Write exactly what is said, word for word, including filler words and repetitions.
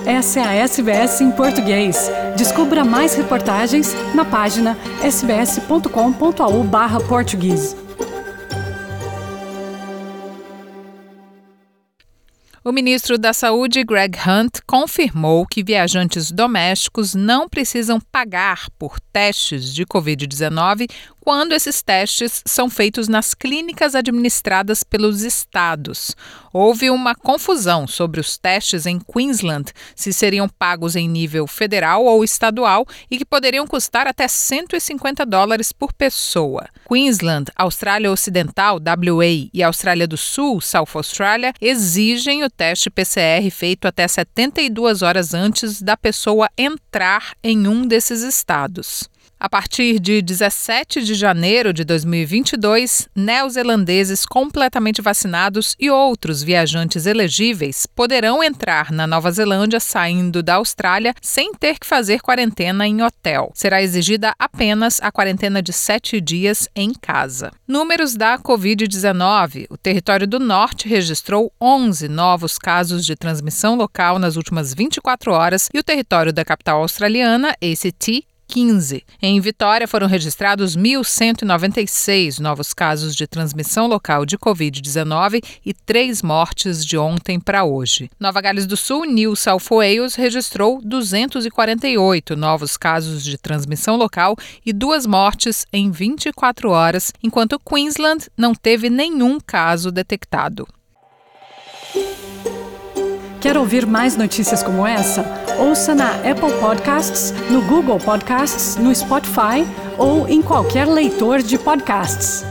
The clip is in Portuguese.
essa é a S B S em português. Descubra mais reportagens na página sbs.com.au barra português. O ministro da Saúde, Greg Hunt, confirmou que viajantes domésticos não precisam pagar por testes de covid dezenove quando esses testes são feitos nas clínicas administradas pelos estados. Houve uma confusão sobre os testes em Queensland, se seriam pagos em nível federal ou estadual e que poderiam custar até cento e cinquenta dólares por pessoa. Queensland, Austrália Ocidental, W A, e Austrália do Sul, South Australia, exigem o teste P C R feito até setenta e duas horas antes da pessoa entrar em um desses estados. A partir de dezessete de janeiro de dois mil e vinte e dois, neozelandeses completamente vacinados e outros viajantes elegíveis poderão entrar na Nova Zelândia saindo da Austrália sem ter que fazer quarentena em hotel. Será exigida apenas a quarentena de sete dias em casa. Números da covid dezenove. O Território do Norte registrou onze novos casos de transmissão local nas últimas vinte e quatro horas e o território da capital australiana, A C T, quinze. Em Vitória foram registrados mil cento e noventa e seis novos casos de transmissão local de covid dezenove e três mortes de ontem para hoje. Nova Gales do Sul, New South Wales, registrou duzentos e quarenta e oito novos casos de transmissão local e duas mortes em vinte e quatro horas, enquanto Queensland não teve nenhum caso detectado. Quer ouvir mais notícias como essa? Ouça na Apple Podcasts, no Google Podcasts, no Spotify ou em qualquer leitor de podcasts.